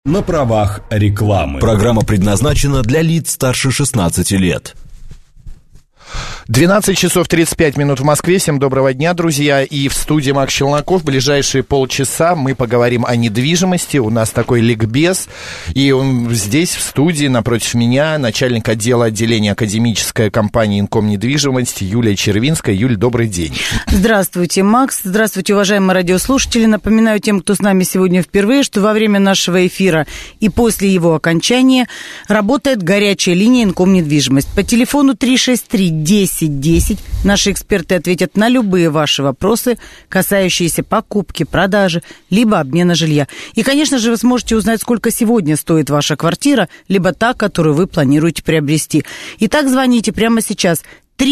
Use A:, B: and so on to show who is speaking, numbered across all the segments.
A: На правах рекламы.
B: Программа предназначена для лиц старше 16 лет.
C: 12 часов 35 минут в Москве. Всем доброго дня, друзья. И в студии Макс Челноков. В ближайшие полчаса мы поговорим о недвижимости. У нас такой ликбез. И он здесь, в студии, напротив меня, начальник отдела отделения академической компании «Инком недвижимость» Юлия Червинская. Юль, добрый день.
D: Здравствуйте, Макс. Здравствуйте, уважаемые радиослушатели. Напоминаю тем, кто с нами сегодня впервые, что во время нашего эфира и после его окончания работает горячая линия «Инком недвижимость». По телефону 363-1010 наши эксперты ответят на любые ваши вопросы, касающиеся покупки, продажи, либо обмена жилья. И, конечно же, вы сможете узнать, сколько сегодня стоит ваша квартира, либо та, которую вы планируете приобрести. Итак, звоните прямо сейчас.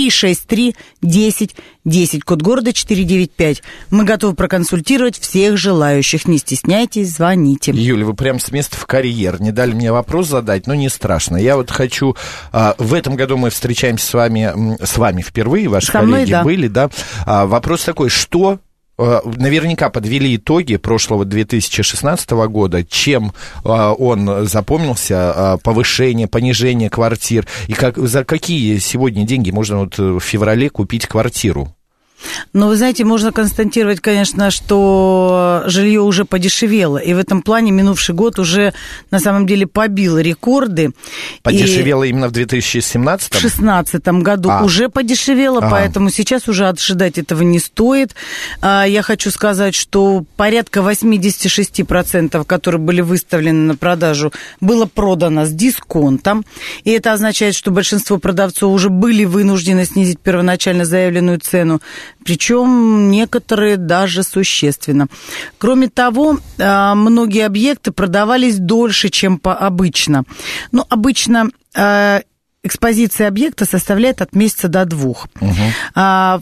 D: 363-1010, код города 495. Мы готовы проконсультировать всех желающих. Не стесняйтесь, звоните.
C: Юля, вы прям с места в карьер. Не дали мне вопрос задать, но не страшно. Я вот хочу... В этом году мы встречаемся с вами впервые, ваши коллеги были, да? Вопрос такой, что... Наверняка подвели итоги прошлого 2016 года, чем он запомнился, повышение, понижение квартир, и за какие сегодня деньги можно вот в феврале купить квартиру?
D: Но, вы знаете, можно констатировать, конечно, что жилье уже подешевело. И в этом плане минувший год уже, на самом деле, побил рекорды.
C: Подешевело именно в 2017?
D: В 2016 году уже подешевело, поэтому сейчас уже ожидать этого не стоит. Я хочу сказать, что порядка 86%, которые были выставлены на продажу, было продано с дисконтом. И это означает, что большинство продавцов уже были вынуждены снизить первоначально заявленную цену. Причем некоторые даже существенно. Кроме того, многие объекты продавались дольше, чем обычно. Но обычно экспозиция объекта составляет от месяца до 2. В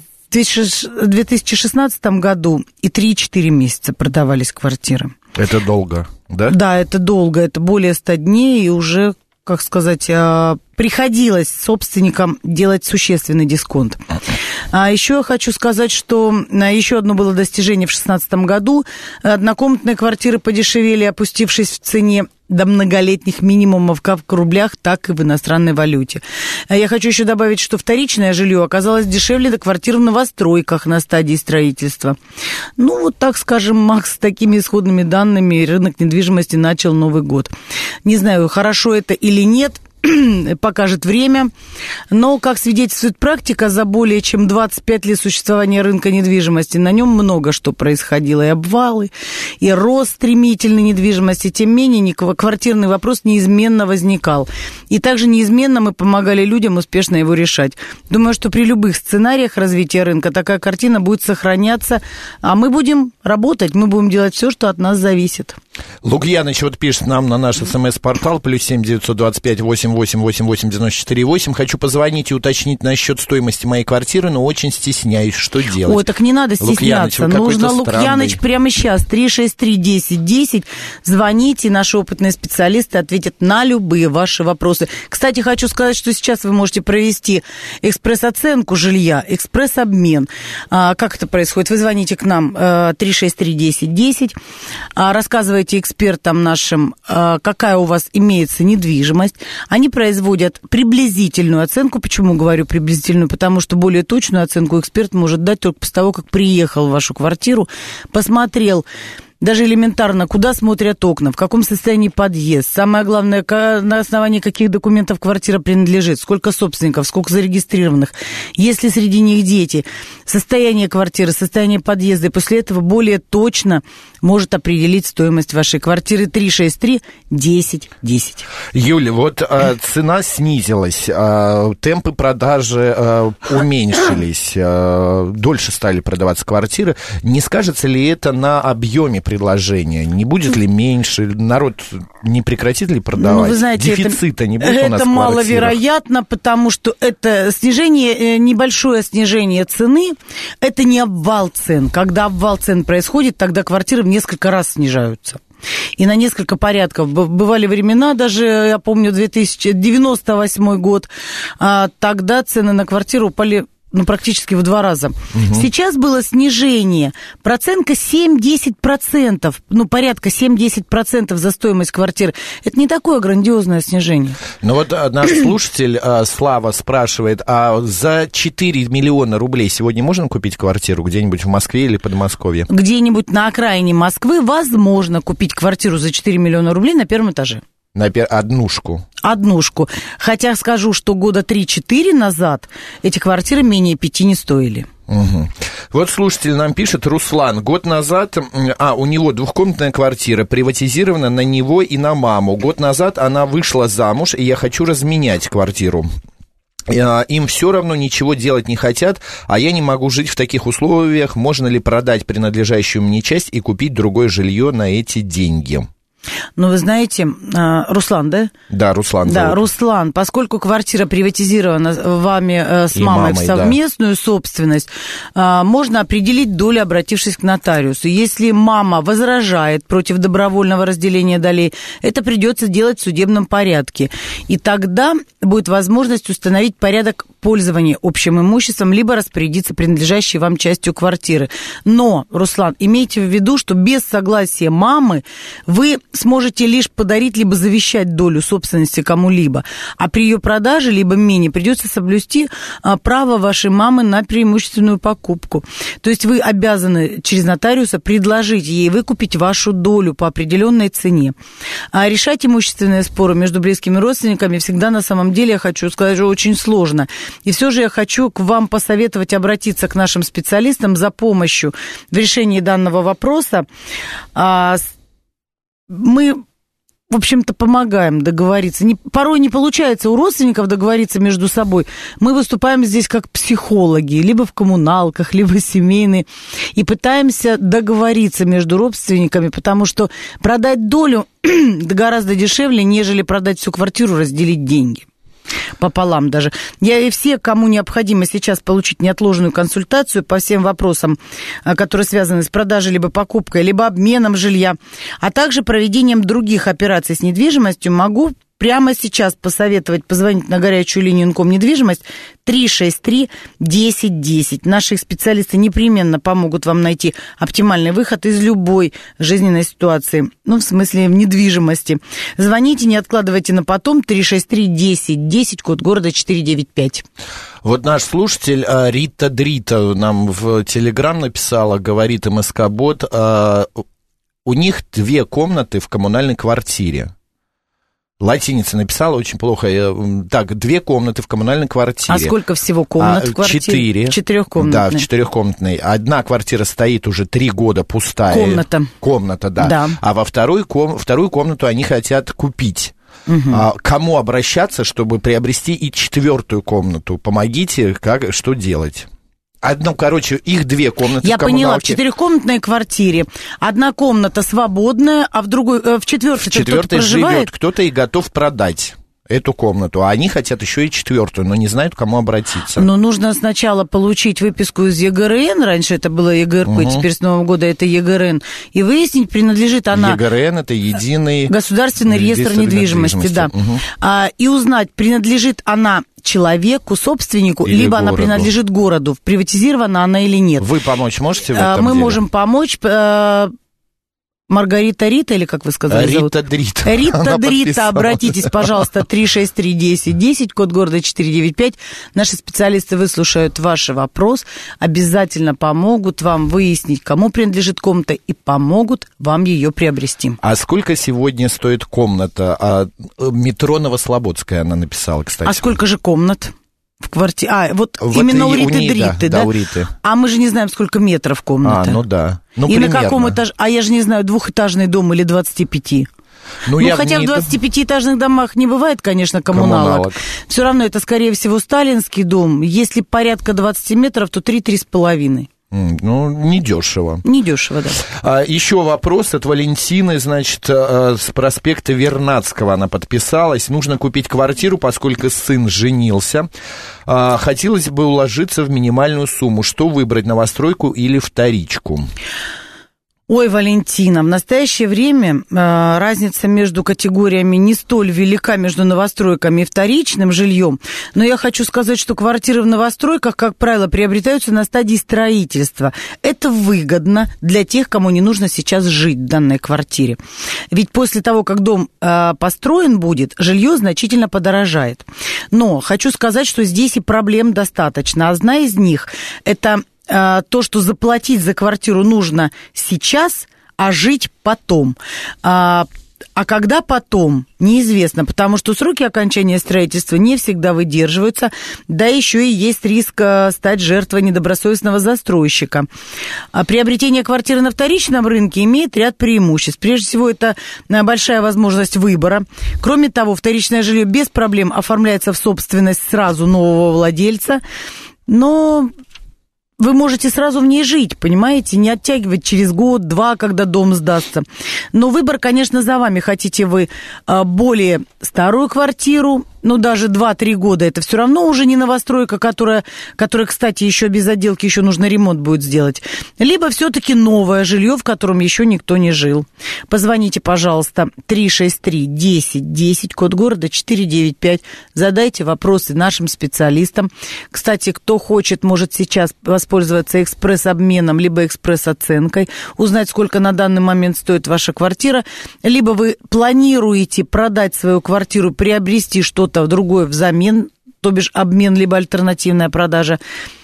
D: 2016 году и 3-4 месяца продавались квартиры.
C: Это долго, да? Да,
D: это долго. Это более 100 дней, и уже, как сказать, приходилось собственникам делать существенный дисконт. А еще я хочу сказать, что еще одно было достижение в 2016 году. Однокомнатные квартиры подешевели, опустившись в цене до многолетних минимумов как в рублях, так и в иностранной валюте. Я хочу еще добавить, что вторичное жилье оказалось дешевле до квартир в новостройках на стадии строительства. Ну, вот так скажем, Макс, с такими исходными данными рынок недвижимости начал Новый год. Не знаю, хорошо это или нет, покажет время, но, как свидетельствует практика, за более чем 25 лет существования рынка недвижимости на нем много что происходило, и обвалы, и рост стремительной недвижимости, тем не менее квартирный вопрос неизменно возникал, и также неизменно мы помогали людям успешно его решать. Думаю, что при любых сценариях развития рынка такая картина будет сохраняться, а мы будем работать, мы будем делать все, что от нас зависит.
C: Лукьяныч вот пишет нам на наш СМС-портал +7 925 88 94 8. Хочу позвонить и уточнить насчет стоимости моей квартиры, но очень стесняюсь, что делать.
D: Ой, так не надо стесняться. Нужно, Лукьяныч, прямо сейчас 363-1010. Звоните, наши опытные специалисты ответят на любые ваши вопросы. Кстати, хочу сказать, что сейчас вы можете провести экспресс-оценку жилья, экспресс-обмен. Как это происходит? Вы звоните к нам 363-1010, рассказывайте экспертам нашим, какая у вас имеется недвижимость. Они производят приблизительную оценку. Почему говорю приблизительную? Потому что более точную оценку эксперт может дать только после того, как приехал в вашу квартиру, посмотрел, даже элементарно, куда смотрят окна, в каком состоянии подъезд. Самое главное, на основании каких документов квартира принадлежит, сколько собственников, сколько зарегистрированных, есть ли среди них дети, состояние квартиры, состояние подъезда. И после этого более точно может определить стоимость вашей квартиры. 363-1010.
C: Юля, вот цена снизилась, темпы продажи уменьшились, дольше стали продаваться квартиры. Не скажется ли это на объеме предложения? Не будет ли меньше? Народ не прекратит ли продавать?
D: Ну, вы знаете,
C: дефицита не будет у нас в
D: квартирах? Это маловероятно, потому что это снижение, небольшое снижение цены, это не обвал цен. Когда обвал цен происходит, тогда квартиры в несколько раз снижаются. И на несколько порядков. Бывали времена, даже, я помню, 2098 год, тогда цены на квартиру упали практически в 2 раза. Сейчас было снижение процентка 7-10%, порядка 7-10% за стоимость квартиры. Это не такое грандиозное снижение.
C: Ну вот наш слушатель Слава спрашивает, а за 4 миллиона рублей сегодня можно купить квартиру где-нибудь в Москве или Подмосковье?
D: Где-нибудь на окраине Москвы возможно купить квартиру за 4 миллиона рублей на первом этаже.
C: Однушку.
D: Хотя скажу, что года 3-4 назад эти квартиры менее 5 не стоили.
C: Угу. Вот слушатель нам пишет, Руслан, год назад, у него двухкомнатная квартира, приватизирована на него и на маму. Год назад она вышла замуж, и я хочу разменять квартиру. Им все равно ничего делать не хотят, а я не могу жить в таких условиях. Можно ли продать принадлежащую мне часть и купить другое жилье на эти деньги?
D: Ну, вы знаете, Руслан, да?
C: Да, Руслан.
D: Да, Руслан, поскольку квартира приватизирована вами с мамой в совместную собственность, можно определить долю, обратившись к нотариусу. Если мама возражает против добровольного разделения долей, это придется делать в судебном порядке. И тогда будет возможность установить порядок пользования общим имуществом, либо распорядиться принадлежащей вам частью квартиры. Но, Руслан, имейте в виду, что без согласия мамы вы сможете лишь подарить либо завещать долю собственности кому-либо, а при ее продаже либо мене придется соблюсти право вашей мамы на преимущественную покупку. То есть вы обязаны через нотариуса предложить ей выкупить вашу долю по определенной цене. А решать имущественные споры между близкими родственниками всегда на самом деле, я хочу сказать, очень сложно. И все же я хочу к вам посоветовать обратиться к нашим специалистам за помощью в решении данного вопроса. Мы, в общем-то, помогаем договориться. Порой не получается у родственников договориться между собой. Мы выступаем здесь как психологи, либо в коммуналках, либо семейные, и пытаемся договориться между родственниками, потому что продать долю гораздо дешевле, нежели продать всю квартиру, разделить деньги. Пополам даже. Я и все, кому необходимо сейчас получить неотложную консультацию по всем вопросам, которые связаны с продажей, либо покупкой, либо обменом жилья, а также проведением других операций с недвижимостью, могу прямо сейчас посоветовать позвонить на горячую линию Инком-недвижимость 363-1010. Наши специалисты непременно помогут вам найти оптимальный выход из любой жизненной ситуации, в смысле в недвижимости. Звоните, не откладывайте на потом, 363-1010, код города 495.
C: Вот наш слушатель Рита Дрита нам в Телеграм написала, говорит МСК-бот, у них 2 комнаты в коммунальной квартире. Латиница написала очень плохо. Так, 2 комнаты в коммунальной квартире.
D: А сколько всего комнат в квартире? 4. 4-комнатной.
C: Да, в 4-комнатной. Одна квартира стоит уже 3 года пустая. Комната, да. А во вторую комнату они хотят купить. Угу. Кому обращаться, чтобы приобрести и 4-ю комнату? Помогите, что делать? Их 2 комнаты.
D: Я поняла, в 4-комнатной квартире 1 комната свободная, а в 4-й кто-то проживает?
C: Живет кто-то и готов продать эту комнату, а они хотят еще и 4-ю, но не знают, к кому обратиться.
D: Но нужно сначала получить выписку из ЕГРН, раньше это было ЕГРП, теперь с Нового года это ЕГРН, и выяснить, принадлежит она...
C: ЕГРН — это единый...
D: Государственный реестр недвижимости, да. И узнать, принадлежит она человеку, собственнику, или либо городу. Она принадлежит городу, приватизирована она или нет.
C: Вы помочь можете в этом
D: Мы
C: деле?
D: можем помочь... Маргарита Рита, или как вы сказали?
C: Рита Дрита.
D: Рита Дрита, обратитесь, пожалуйста, 363-1010, код города 495. Наши специалисты выслушают ваш вопрос, обязательно помогут вам выяснить, кому принадлежит комната, и помогут вам ее приобрести.
C: А сколько сегодня стоит комната? Метро Новослободская она написала, кстати.
D: А сколько же комнат? В квартире. Именно у Риты Дриты, да?
C: Да, у Риты.
D: А мы же не знаем, сколько метров комната.
C: Ну да.
D: И примерно. На каком этаже? А я же не знаю, 2-этажный дом или 25. Хотя в 25-этажных домах не бывает, конечно, коммуналок. Все равно это, скорее всего, сталинский дом. Если порядка 20 метров, то 3-3,5.
C: Недешево.
D: Недешево, да.
C: Еще вопрос от Валентины, с проспекта Вернадского она подписалась. Нужно купить квартиру, поскольку сын женился. Хотелось бы уложиться в минимальную сумму. Что выбрать, новостройку или вторичку?
D: Ой, Валентина, в настоящее время разница между категориями не столь велика между новостройками и вторичным жильем, но я хочу сказать, что квартиры в новостройках, как правило, приобретаются на стадии строительства. Это выгодно для тех, кому не нужно сейчас жить в данной квартире. Ведь после того, как дом построен будет, жилье значительно подорожает. Но хочу сказать, что здесь и проблем достаточно. Одна из них – это то, что заплатить за квартиру нужно сейчас, а жить потом. А когда потом, неизвестно, потому что сроки окончания строительства не всегда выдерживаются, да еще и есть риск стать жертвой недобросовестного застройщика. Приобретение квартиры на вторичном рынке имеет ряд преимуществ. Прежде всего, это большая возможность выбора. Кроме того, вторичное жилье без проблем оформляется в собственность сразу нового владельца, но вы можете сразу в ней жить, понимаете, не оттягивать через год-два, когда дом сдастся. Но выбор, конечно, за вами. Хотите вы более старую квартиру, ну, даже 2-3 года, это все равно уже не новостройка, которая, кстати, еще без отделки, еще нужно ремонт будет сделать. Либо все-таки новое жилье, в котором еще никто не жил. Позвоните, пожалуйста, 363-10-10, код города 495. Задайте вопросы нашим специалистам. Кстати, кто хочет, может сейчас воспользоваться экспресс-обменом, либо экспресс-оценкой, узнать, сколько на данный момент стоит ваша квартира. Либо вы планируете продать свою квартиру, приобрести что-то другое взамен, то бишь обмен, либо альтернативная продажа.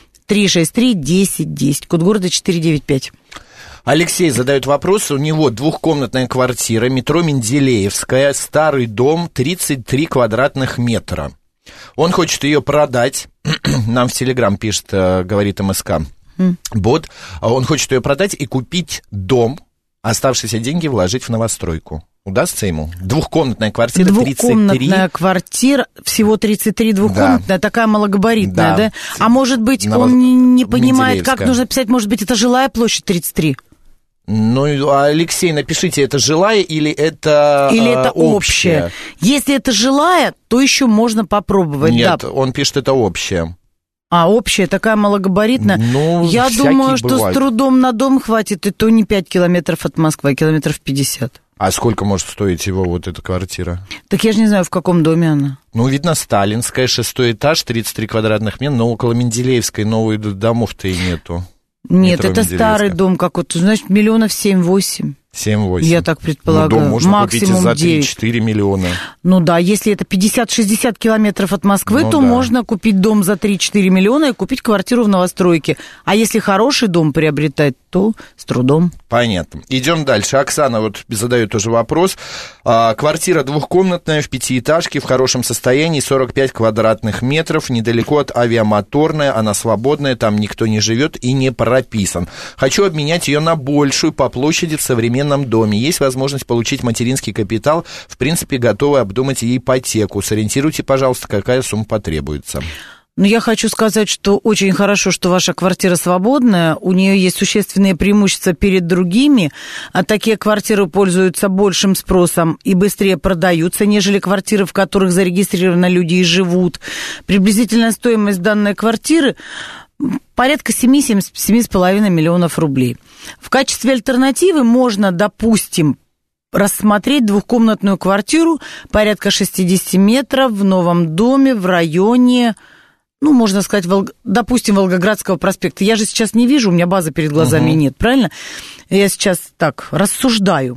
D: 363-10-10, код города 495.
C: Алексей задает вопрос. У него двухкомнатная квартира, метро Менделеевская, старый дом, 33 квадратных метра. Он хочет ее продать. Нам в Телеграм пишет, говорит МСК бот. Он хочет ее продать и купить дом, оставшиеся деньги вложить в новостройку. Удастся ему? Двухкомнатная квартира, 33.
D: Двухкомнатная квартира, всего 33 двухкомнатная, да. Такая малогабаритная, да? А может быть, он не понимает, как нужно писать, может быть, это жилая площадь 33?
C: Ну, Алексей, напишите, это жилая или это
D: общая? Если это жилая, то еще можно попробовать.
C: Нет,
D: да.
C: Он пишет, это общая.
D: А общая, такая малогабаритная?
C: Ну,
D: я думаю, что
C: бывает.
D: С трудом на дом хватит, и то не 5 километров от Москвы, а километров 50.
C: А сколько может стоить его вот эта квартира?
D: Так я же не знаю, в каком доме она.
C: Ну, видно, Сталинская, 6-й этаж, 33 квадратных метра, но около Менделеевской новых домов-то и нету.
D: Нет, это старый дом какой-то, значит, 7-8.
C: 7-8.
D: Я так предполагаю.
C: Ну, дом можно
D: максимум
C: купить и за
D: 9.
C: 3-4 миллиона.
D: Ну да, если это 50-60 километров от Москвы, то
C: да.
D: можно купить дом за 3-4 миллиона и купить квартиру в новостройке. А если хороший дом приобретать, то с трудом.
C: Понятно. Идем дальше. Оксана вот задает тоже вопрос. Квартира двухкомнатная в пятиэтажке, в хорошем состоянии, 45 квадратных метров, недалеко от Авиамоторная, она свободная, там никто не живет и не прописан. Хочу обменять ее на большую по площади в современном доме. Есть возможность получить материнский капитал, в принципе, готовы обдумать и ипотеку. Сориентируйте, пожалуйста, какая сумма потребуется.
D: Но я хочу сказать, что очень хорошо, что ваша квартира свободная, у нее есть существенные преимущества перед другими, а такие квартиры пользуются большим спросом и быстрее продаются, нежели квартиры, в которых зарегистрированы люди и живут. Приблизительная стоимость данной квартиры порядка 7,5 миллионов рублей. В качестве альтернативы можно, допустим, рассмотреть двухкомнатную квартиру порядка 60 метров в новом доме в районе, ну, можно сказать, допустим, Волгоградского проспекта. Я же сейчас не вижу, у меня базы перед глазами нет, правильно? Я сейчас так рассуждаю.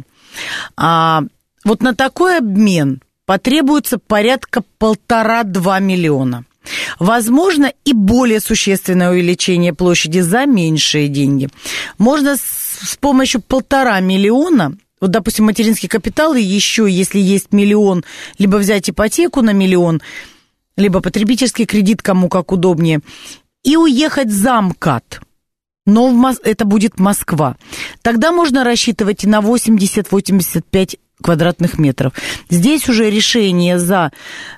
D: Вот на такой обмен потребуется порядка 1,5-2 миллиона. Возможно, и более существенное увеличение площади за меньшие деньги. Можно с помощью 1,5 миллиона, вот, допустим, материнский капитал, и еще, если есть миллион, либо взять ипотеку на миллион, либо потребительский кредит, кому как удобнее, и уехать за МКАД. Но это будет Москва. Тогда можно рассчитывать и на 80-85 квадратных метров. Здесь уже решение за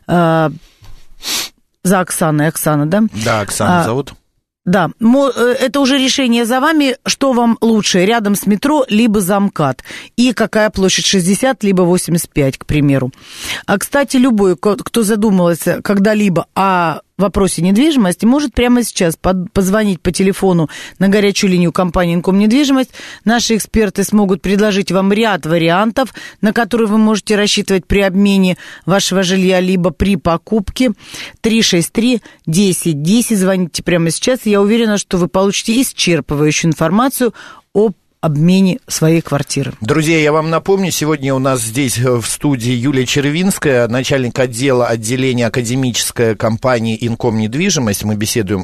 D: Оксаной. Оксана, да?
C: Да, Оксана зовут.
D: Да, это уже решение за вами, что вам лучше, рядом с метро, либо за МКАД. И какая площадь, 60, либо 85, к примеру. А, кстати, любой, кто задумывался когда-либо о вопросе недвижимости, может прямо сейчас позвонить по телефону на горячую линию компании «Инком-недвижимость». Наши эксперты смогут предложить вам ряд вариантов, на которые вы можете рассчитывать при обмене вашего жилья, либо при покупке. 363-1010. Звоните прямо сейчас. Я уверена, что вы получите исчерпывающую информацию об обмене своей квартиры.
C: Друзья, я вам напомню, сегодня у нас здесь в студии Юлия Червинская, начальник отделения академической компании «Инком-недвижимость». Мы беседуем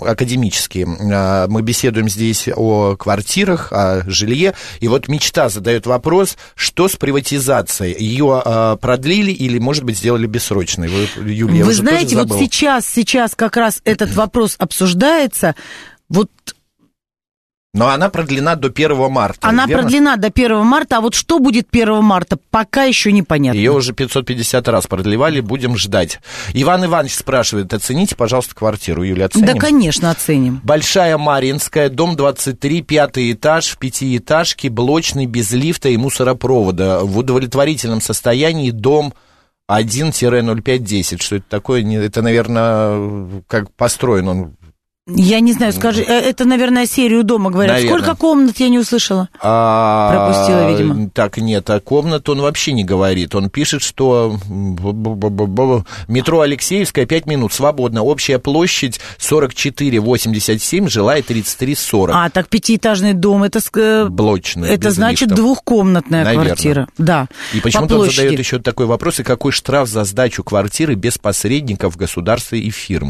C: здесь о квартирах, о жилье. И вот Мечта задает вопрос, что с приватизацией? Ее продлили или, может быть, сделали бессрочной? Юлия,
D: вы знаете, вот сейчас как раз этот вопрос обсуждается.
C: Но она продлена до 1 марта.
D: Она продлена до 1 марта, а вот что будет 1 марта, пока еще непонятно.
C: Ее уже 550 раз продлевали, будем ждать. Иван Иванович спрашивает, оцените, пожалуйста, квартиру. Юля, оценим?
D: Да, конечно, оценим.
C: Большая Марьинская, дом 23, 5-й этаж, в 5-этажке, блочный, без лифта и мусоропровода. В удовлетворительном состоянии дом 1-0510. Что это такое? Это, наверное, как построен он.
D: Я не знаю, скажи, это, наверное, серию дома говорят. Наверное. Сколько комнат, я не услышала? Пропустила, видимо.
C: Так, нет, а комнат он вообще не говорит. Он пишет, что метро Алексеевская, 5 минут, свободно. Общая площадь 44,87, жилая 33,40.
D: А, так 5-этажный дом, это...
C: Блочный,
D: это значит лифтов. Двухкомнатная квартира. Да.
C: И почему-то он задает еще такой вопрос, и какой штраф за сдачу квартиры без посредников, государства и фирм?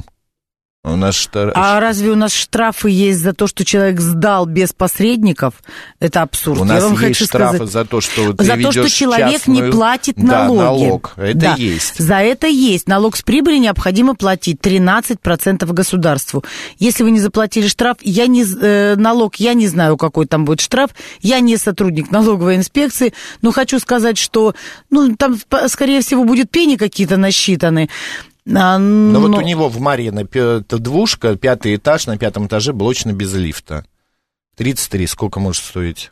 C: А
D: разве у нас штрафы есть за то, что человек сдал без посредников? Это абсурд.
C: У нас есть штрафы за то, что ты ведешь
D: человек
C: частную...
D: не платит налоги.
C: Да, налог. Это есть.
D: За это есть. Налог с прибыли необходимо платить 13% государству. Если вы не заплатили штраф, налог, я не знаю, какой там будет штраф. Я не сотрудник налоговой инспекции, но хочу сказать, что там, скорее всего, будут пени какие-то насчитаны.
C: Но вот у него в Марьино двушка, 5-й этаж, на 5-м этаже блочно без лифта. 33, сколько может стоить?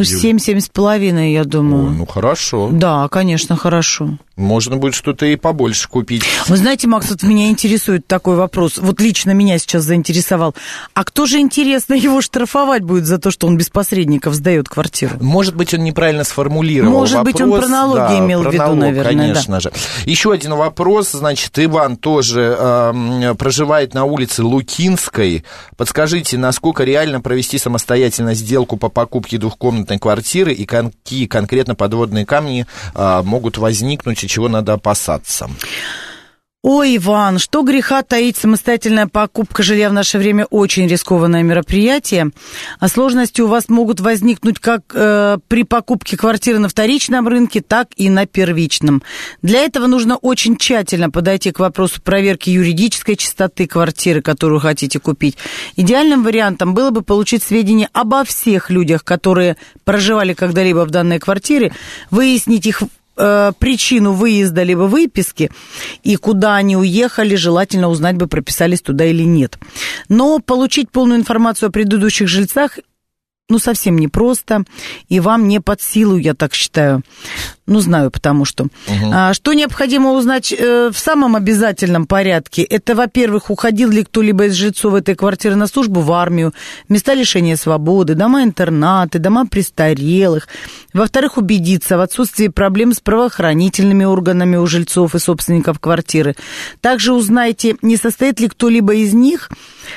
D: 7-7,5, я думаю.
C: Хорошо.
D: Да, конечно, хорошо.
C: Можно будет что-то и побольше купить.
D: Вы знаете, Макс, вот меня интересует такой вопрос. Вот лично меня сейчас заинтересовал. А кто же, интересно, его штрафовать будет за то, что он без посредников сдает квартиру?
C: Может быть, он неправильно сформулировал вопрос.
D: Может быть, он про налоги имел в виду, наверное.
C: Конечно же. Еще один вопрос. Значит, Иван тоже проживает на улице Лукинской. Подскажите, насколько реально провести самостоятельно сделку по покупке двухкомнатной квартиры и какие конкретно подводные камни могут возникнуть, чего надо опасаться?
D: Ой, Иван, что греха таить, самостоятельная покупка жилья в наше время очень рискованное мероприятие, а сложности у вас могут возникнуть как при покупке квартиры на вторичном рынке, так и на первичном. Для этого нужно очень тщательно подойти к вопросу проверки юридической чистоты квартиры, которую хотите купить. Идеальным вариантом было бы получить сведения обо всех людях, которые проживали когда-либо в данной квартире, выяснить их причину выезда либо выписки и куда они уехали, желательно узнать бы, прописались туда или нет. Но получить полную информацию о предыдущих жильцах совсем непросто, и вам не под силу, я так считаю. Знаю, потому что. Что необходимо узнать в самом обязательном порядке? Это, во-первых, уходил ли кто-либо из жильцов этой квартиры на службу в армию, места лишения свободы, дома-интернаты, дома престарелых. Во-вторых, убедиться в отсутствии проблем с правоохранительными органами у жильцов и собственников квартиры. Также узнайте, не состоит ли кто-либо из них...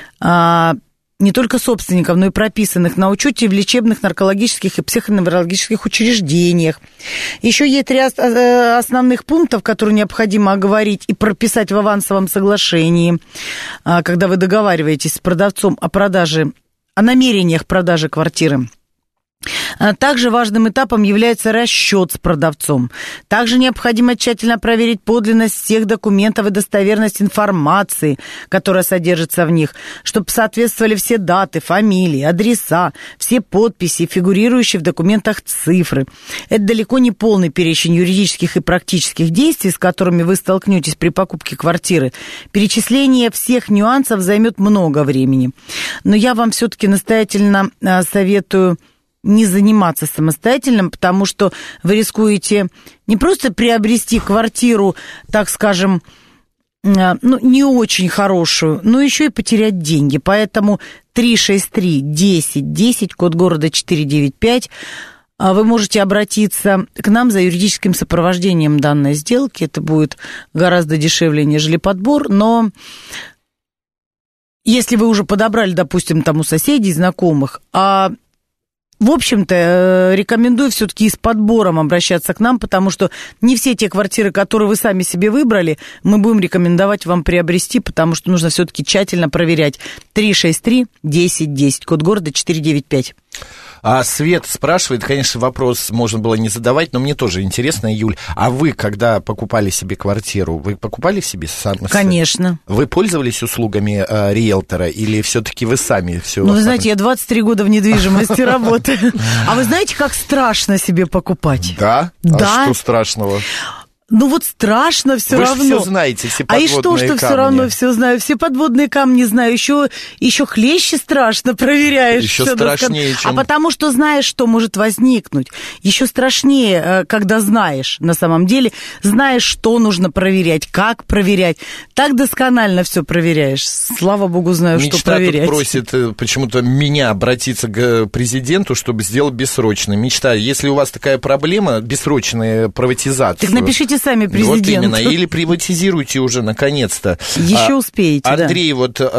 D: не только собственников, но и прописанных на учете в лечебных, наркологических и психоневрологических учреждениях. Еще есть ряд основных пунктов, которые необходимо оговорить и прописать в авансовом соглашении, когда вы договариваетесь с продавцом о намерениях продажи квартиры. Также важным этапом является расчет с продавцом. Также необходимо тщательно проверить подлинность всех документов и достоверность информации, которая содержится в них, чтобы соответствовали все даты, фамилии, адреса, все подписи, фигурирующие в документах цифры. Это далеко не полный перечень юридических и практических действий, с которыми вы столкнетесь при покупке квартиры. Перечисление всех нюансов займет много времени. Но я вам все-таки настоятельно советую не заниматься самостоятельно, потому что вы рискуете не просто приобрести квартиру, так скажем, не очень хорошую, но еще и потерять деньги. Поэтому 363-10-10, код города 495. Вы можете обратиться к нам за юридическим сопровождением данной сделки. Это будет гораздо дешевле, нежели подбор, но если вы уже подобрали, допустим, там у соседей, знакомых, в общем-то, рекомендую все-таки с подбором обращаться к нам, потому что не все те квартиры, которые вы сами себе выбрали, мы будем рекомендовать вам приобрести, потому что нужно все-таки тщательно проверять. 363-10-10, код города 495.
C: А Свет спрашивает, конечно, вопрос можно было не задавать, но мне тоже интересно, Юль, а вы, когда покупали себе квартиру, вы покупали себе сами?
D: Конечно.
C: Вы пользовались услугами риэлтора или все-таки вы сами все?
D: Ну, вы знаете, я 23 года в недвижимости работаю. А вы знаете, как страшно себе покупать?
C: Да?
D: Да.
C: А что страшного?
D: Ну вот страшно все равно.
C: Вы же все знаете, все подводные камни.
D: А и что все равно все знаю? Все подводные камни знаю. Еще хлеще страшно проверяешь.
C: Еще страшнее, чем...
D: А потому что знаешь, что может возникнуть. Еще страшнее, когда знаешь, на самом деле, знаешь, что нужно проверять, как проверять. Так досконально все проверяешь. Слава богу, знаю,
C: Мечта
D: что проверять.
C: Тут просит почему-то меня обратиться к президенту, чтобы сделать бессрочно. Мечта, если у вас такая проблема, бессрочная приватизация.
D: Так напишите сами президенту.
C: Вот именно, или приватизируйте уже, наконец-то.
D: Еще успеете,
C: Андрей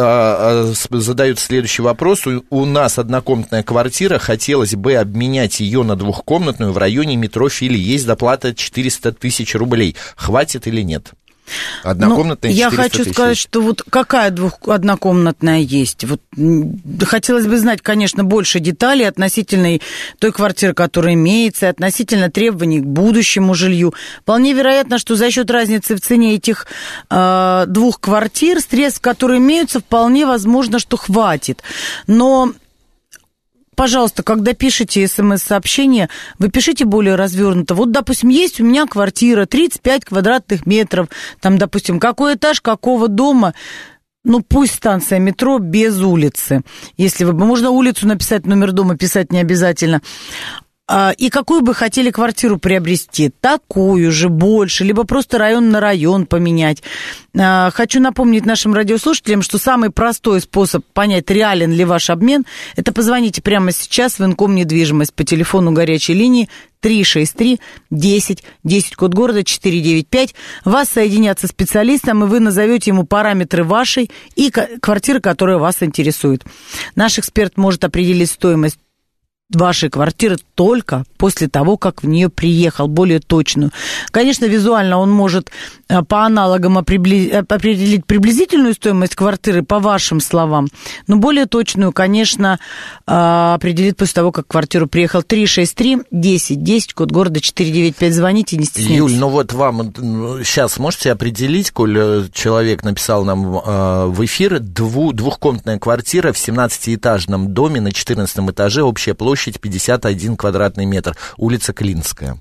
C: задает следующий вопрос. У нас однокомнатная квартира, хотелось бы обменять ее на двухкомнатную в районе метро Фили. Есть доплата 400 тысяч рублей. Хватит или нет? Однокомнатная 400
D: тысяч. Я хочу сказать, что вот какая однокомнатная есть. Вот хотелось бы знать, конечно, больше деталей относительно той квартиры, которая имеется, относительно требований к будущему жилью. Вполне вероятно, что за счет разницы в цене этих двух квартир, средств, которые имеются, вполне возможно, что хватит. Но... Пожалуйста, когда пишете СМС-сообщение, вы пишите более развернуто. Вот, допустим, есть у меня квартира, 35 квадратных метров, там, допустим, какой этаж, какого дома, пусть станция метро без улицы. Если можно улицу написать, номер дома писать не обязательно. И какую бы хотели квартиру приобрести? Такую же, больше, либо просто район на район поменять. Хочу напомнить нашим радиослушателям, что самый простой способ понять, реален ли ваш обмен, это позвоните прямо сейчас в Инком недвижимость по телефону горячей линии 363-10-10, код города 495. Вас соединят со специалистом, и вы назовете ему параметры вашей и квартиры, которая вас интересует. Наш эксперт может определить стоимость вашей квартиры только после того, как в нее приехал, более точную. Конечно, визуально он может по аналогам определить приблизительную стоимость квартиры, по вашим словам, но более точную, конечно, определит после того, как в квартиру приехал. 363-10-10, код города 495. Звоните, не стесняйтесь.
C: Юль, вам сейчас можете определить, коль человек написал нам в эфир, двухкомнатная квартира в 17-этажном доме на 14 этаже, общая площадь 51 квадратный метр, улица Клинская.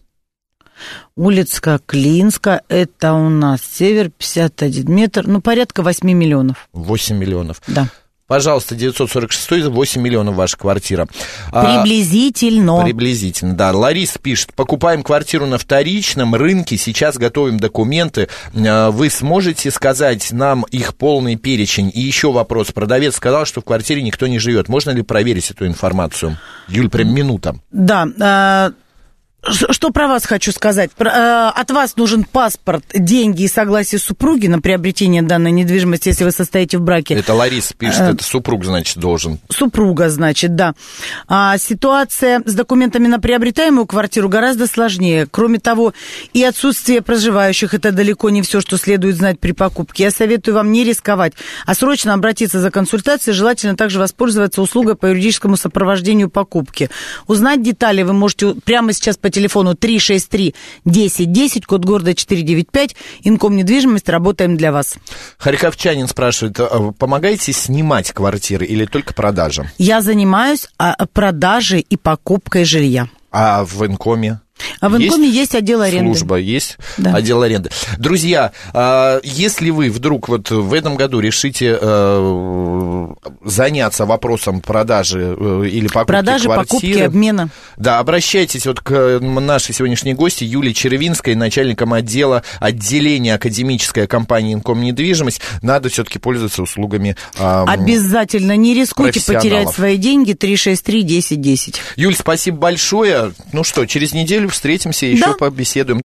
D: Улица Клинская, это у нас север, 51 метр, порядка 8 миллионов.
C: 8 миллионов.
D: Да.
C: Пожалуйста, 946, 8 миллионов ваша квартира.
D: Приблизительно.
C: Приблизительно, да. Лариса пишет, покупаем квартиру на вторичном рынке, сейчас готовим документы. Вы сможете сказать нам их полный перечень? И еще вопрос. Продавец сказал, что в квартире никто не живет. Можно ли проверить эту информацию? Юль, прям минута.
D: Да. Что про вас хочу сказать? От вас нужен паспорт, деньги и согласие супруги на приобретение данной недвижимости, если вы состоите в браке.
C: Это Лариса пишет, это супруг, значит, должен.
D: Супруга, значит, да. Ситуация с документами на приобретаемую квартиру гораздо сложнее. Кроме того, и отсутствие проживающих – это далеко не все, что следует знать при покупке. Я советую вам не рисковать, а срочно обратиться за консультацией. Желательно также воспользоваться услугой по юридическому сопровождению покупки. Узнать детали вы можете прямо сейчас по телефону 363-10-10, код города 495, Инком недвижимость, работаем для вас.
C: Харьковчанин спрашивает, помогаете снимать квартиры или только продажа?
D: Я занимаюсь продажей и покупкой жилья.
C: А в Инкоме?
D: А в Инкоме есть отдел аренды.
C: Служба есть, да. Отдел аренды. Друзья, если вы вдруг вот в этом году решите заняться вопросом продажи или покупки квартиры,
D: покупки, обмена.
C: Да, обращайтесь вот к нашей сегодняшней гости Юлии Червинской, начальником отделения академической компании «Инком недвижимость». Надо все-таки пользоваться услугами
D: обязательно, не рискуйте потерять свои деньги. 363-1010.
C: Юль, спасибо большое. Ну что, через неделю встретимся, еще побеседуем.